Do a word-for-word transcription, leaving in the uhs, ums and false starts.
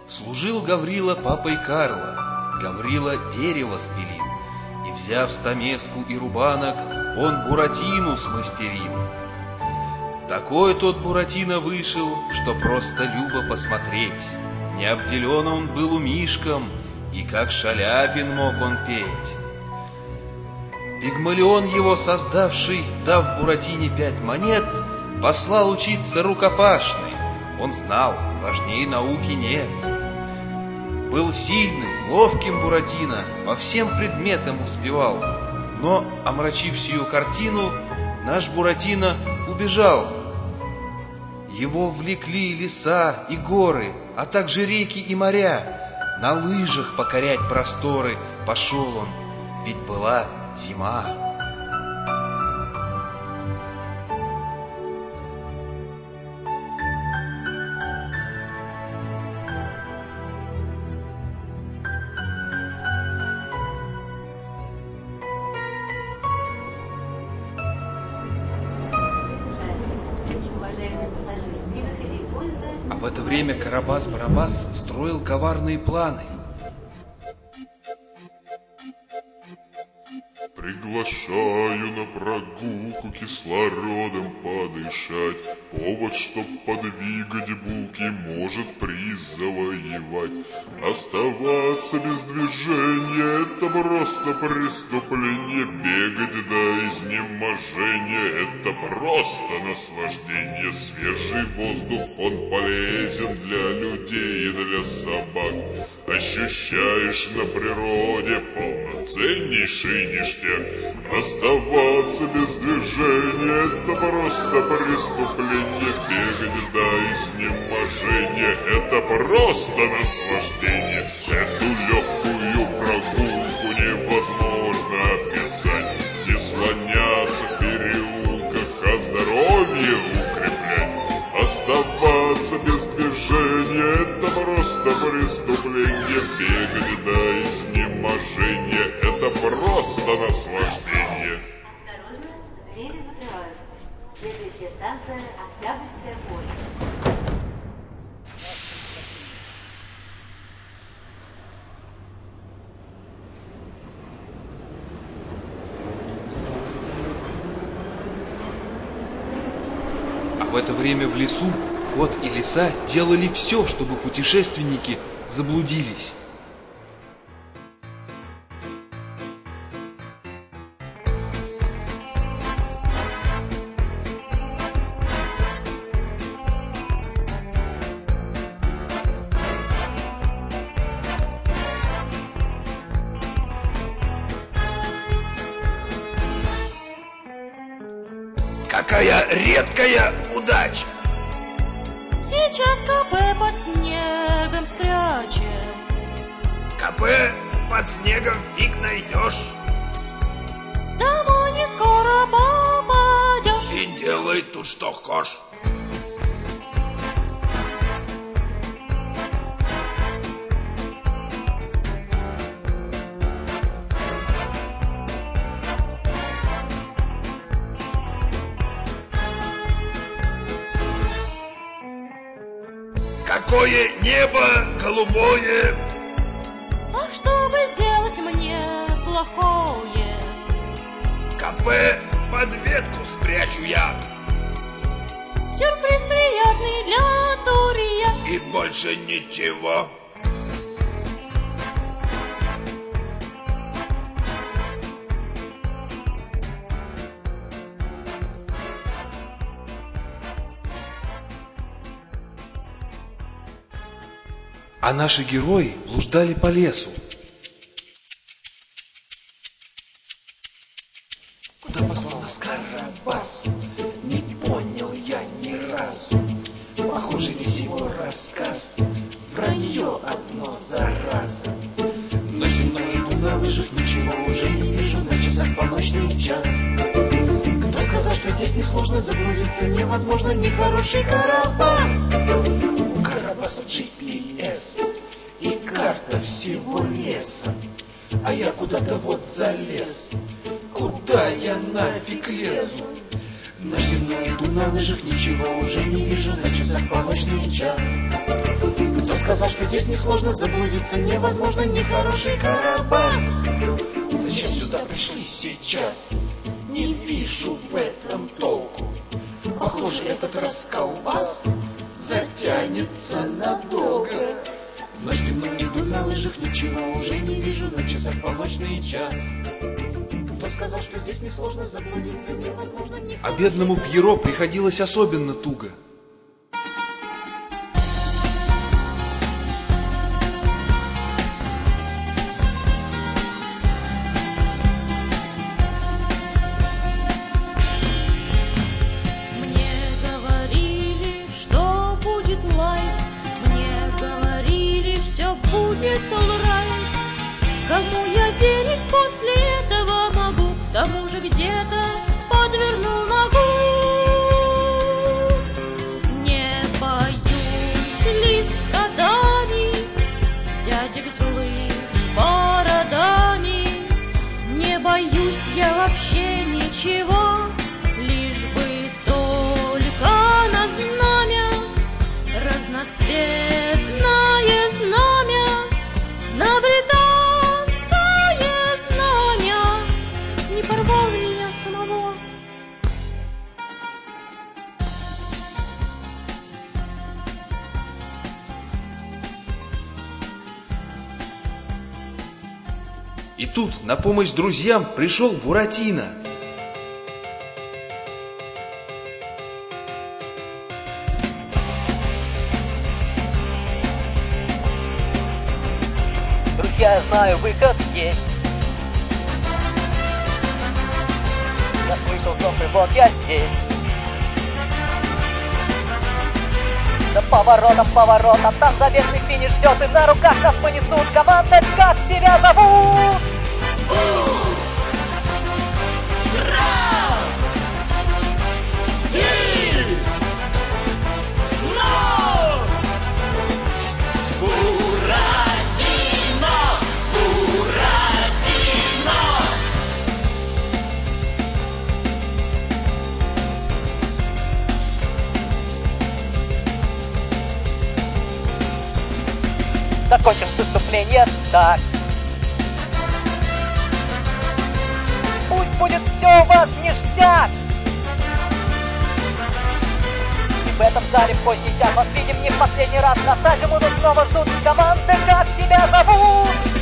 Служил Гаврила папой Карла, Гаврила дерево спилил, и, взяв стамеску и рубанок, он Буратину смастерил. Такой тот Буратино вышел, что просто любо посмотреть. Не обделен он был умишком, и как Шаляпин мог он петь. Пигмалион его создавший, дав Буратине пять монет, послал учиться рукопашной. Он знал, важней науки нет. Был сильным, ловким Буратино, по всем предметам успевал. Но, омрачив сию картину, наш Буратино убежал. Его влекли леса и горы, а также реки и моря. На лыжах покорять просторы пошел он, ведь была зима. А в это время Карабас-Барабас строил коварные планы. Приглашаю на прогулку кислородом подышать. Повод, чтоб подвигать булки, может приз завоевать. Оставаться без движения — это просто преступление. Бегать до изнеможения — это просто наслаждение. Свежий воздух, он полезен для людей и для собак. Ощущаешь на природе полноценнейший ништяк. Оставаться без движения — это просто преступление. Бегать до изнеможения — это просто наслаждение. Эту легкую прогулку невозможно описать. Не слоняться в переулках, а здоровье укреплять. Оставаться без движения — это просто преступление. Бегать до изнеможения — это просто наслаждение. Осторожно, двери закрываются. Следующая станция — Октябрьская почта. А в это время в лесу кот и лиса делали все, чтобы путешественники заблудились. Какая редкая удача! Сейчас КП под снегом спрячет. КП под снегом фиг найдешь. Домой не скоро попадешь. И делай тут что хочешь. Какое небо голубое! А что бы сделать мне плохое? КП под ветку спрячу я. Сюрприз приятный для Турия. И больше ничего. А наши герои блуждали по лесу. Куда послал нас Карабас? Не понял я ни разу. Похоже, весь его рассказ вранье одно за разом. Но зимой иду на лыжах, ничего уже не вижу. На часах полночный час. Кто сказал, что здесь несложно заблудиться? Невозможно, нехороший Карабас. У Карабаса джи пи эс. и карта всего леса. А я куда-то вот залез. Куда я нафиг лезу? Ночь темно, иду на лыжах, ничего уже не вижу, на часах полночный час. Кто сказал, что здесь несложно заблудиться, невозможно, нехороший Карабас? Зачем сюда пришли сейчас? Не вижу в этом толку. Похоже, этот расколбас затянется надолго. Ночь темно, иду на лыжах, ничего уже не вижу, на часах полночный час. Кто сказал, что здесь несложно заблудиться, невозможно, не... А бедному Пьеро приходилось особенно туго. Мне говорили, что будет лайф, мне говорили, все будет alright. Кому я верить после этого могу? К тому же где-то подвернул ногу. Не боюсь листодани, дядек злых с бородами. Не боюсь я вообще ничего, лишь бы только на знамя, разноцветное знамя, на британское знамя не порвало меня самого. И тут на помощь друзьям пришел Буратино. Друзья, я знаю, выход есть. Я слышал звук, и вот я здесь. За поворотом, поворотом, там заветный финиш ждет, и на руках нас понесут. Команда, как тебя зовут? Закончим выступление так. Пусть будет все у вас ништяк. И в этом зале в поздний час вас видим не в последний раз. На стаже будут снова ждут. Команда, как тебя зовут?